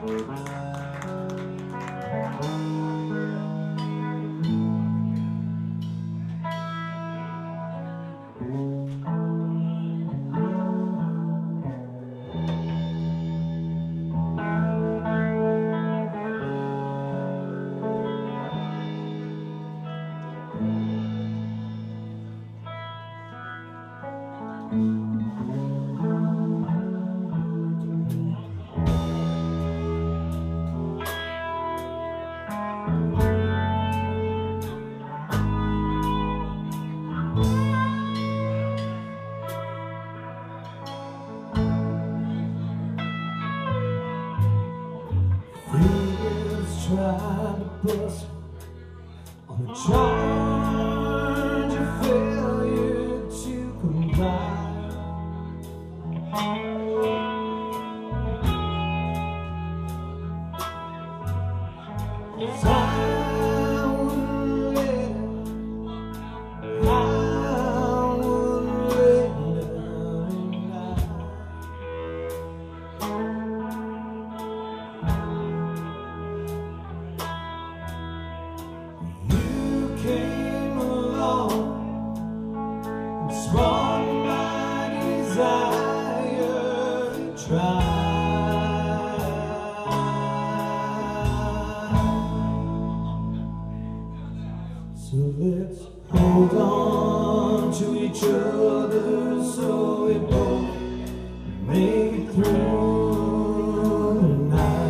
Trying to bust on a charge of failure to comply. I wouldn't let it, I wouldn't let it die. Came along and sparked my desire to try. So let's hold on to each other so we both make it through the night.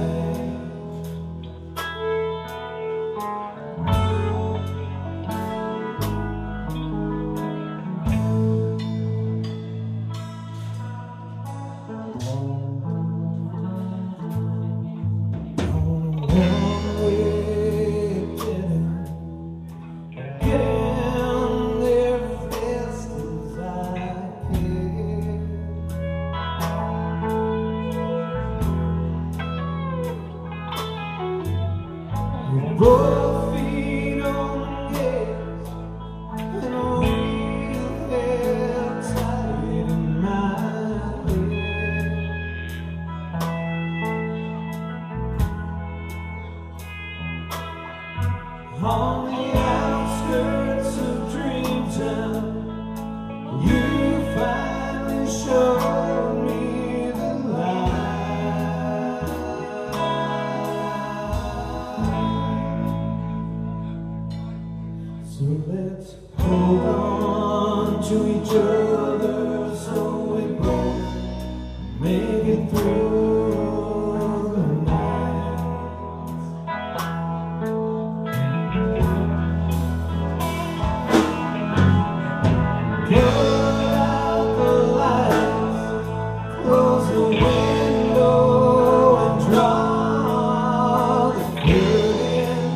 Both feet on the gas and a wheel held tight in my head. On the outskirts of Dreamtown, you finally showed me the light. So let's hold on to each other so we both make it through the night. Put out the lights, close the window and draw the curtain.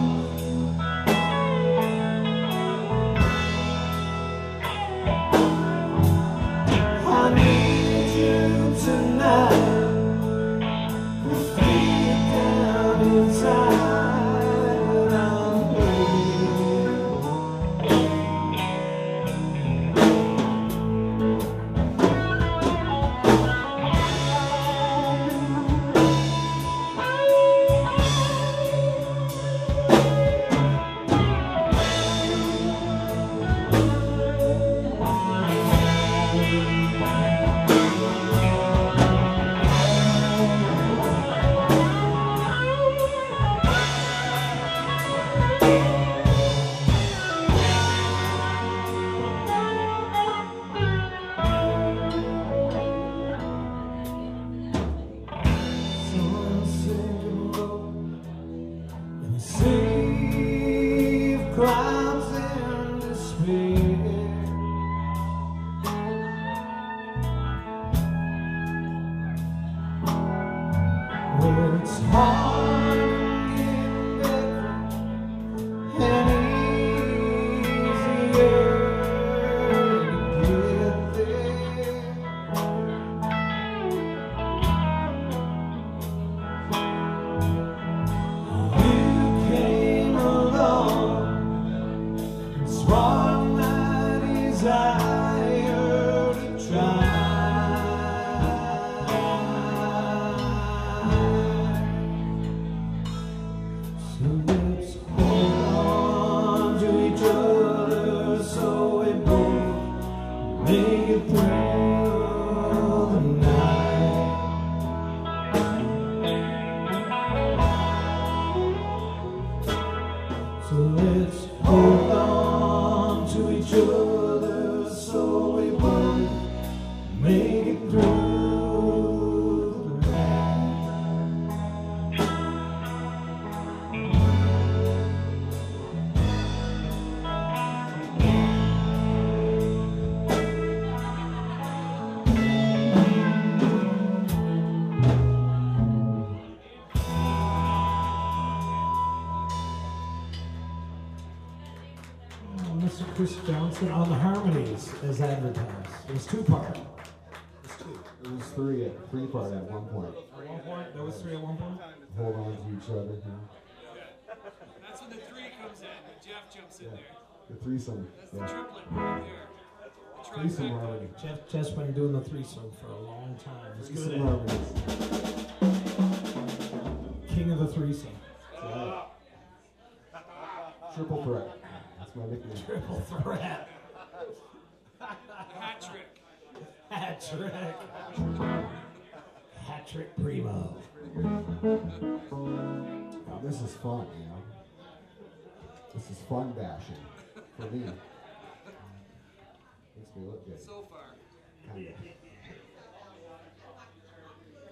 I need you tonight, with feet down inside, I'm waiting. Sea of clouds and despair, where it's hard to get better and easier to get there. Spark my desire to try. Chris Johnson on the harmonies as advertised. It was two-part. It was three-part at one point. At one point? There was three at one point? Hold on to each other. That's when the three comes in, and Jeff jumps in there. The threesome. That's the triplet right there. The Threesome trifecta. harmony. Jeff's been doing the threesome for a long time. He's good Threesome at harmonies. it. King of the threesome. Yeah. Triple threat. That's my nickname. Triple threat. The hat trick. Hat trick. Hat trick primo. Now, this is fun, you know. This is fun bashing for me. Makes me look good. So far. Kinda.